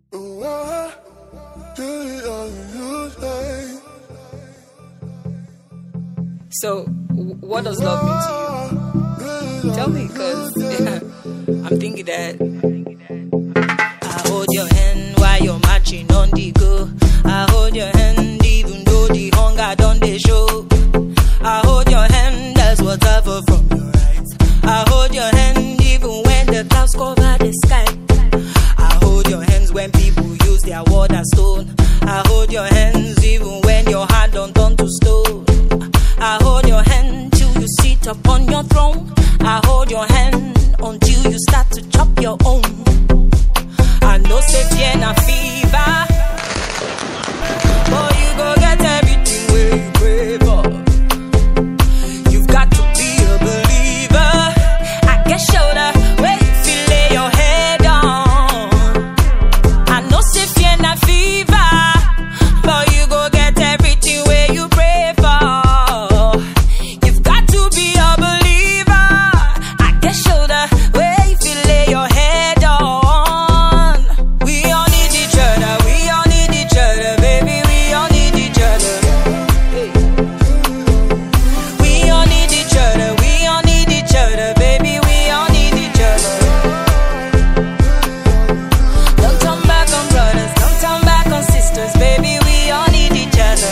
So, what does love mean to you? Tell me, cause I'm thinking that. I hold your hand while you're marching on the go. I hold your hand even though the hunger done they show. I hold your hand, that's whatever from your eyes. I hold your hand even when the clouds cover the sky. I hold your hands when people use their word as stone. I hold your hands even when your heart don't turn to stone. I hold your hand till you sit upon your throne. I hold your hand until you start to chop your own. I know say fear na fever, but you go get everything where you pray for. You've got to be a believer. I get shoulder where you feel lay your head on. I know say fear na fever, but you go get everything where you pray for. You've got to be a believer. I get shoulder where you feel lay your head on. We all need each other. We all need each other, baby. We all need each other. Hey. We all need each other. We all need each other, baby. We all need each other. Don't turn back on brothers. Don't turn back on sisters, baby. We all need each other.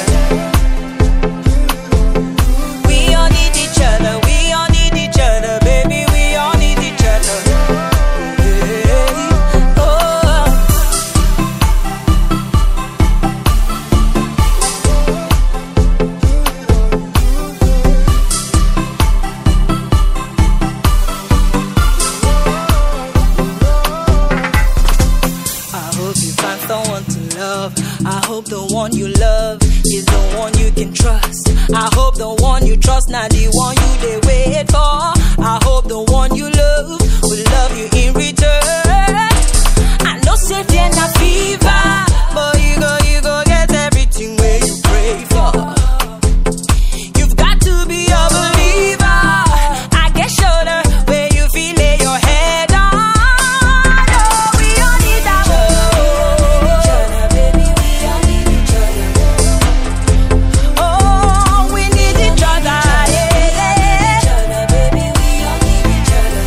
We all need each other. We all need each other, baby. We all need each other. Hey. Oh. I hope you find someone to love. I hope the one you love is the one you can trust. I hope the one you trust not the one you they wait for. I hope the one you love will love you in return. I know say fear na fever, but you go get everything where you pray for. You've got to be a believer. I get shoulder where you feel lay your head on. Oh, we all need that baby. We all need each other. Oh, we need each other. Yeah. Baby, we all need each other.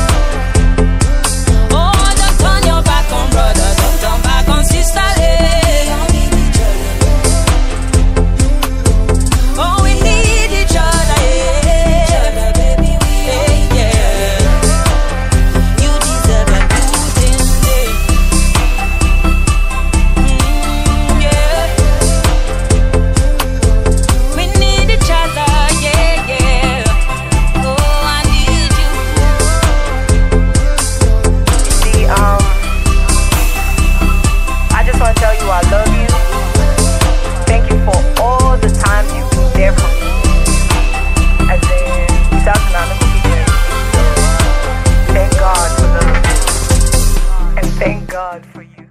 Oh, don't turn your back on brother. Don't turn back on sister. We all need each other. Oh, we need each other. Yeah. Baby, we all need each other. You deserve a good thing. Yeah. We need each other. Yeah, yeah. Oh, I need you. See, I just want to tell you I love you. Thank you for all the times you've been there for me. As in, without anonymity. Thank God for love. And thank God for you.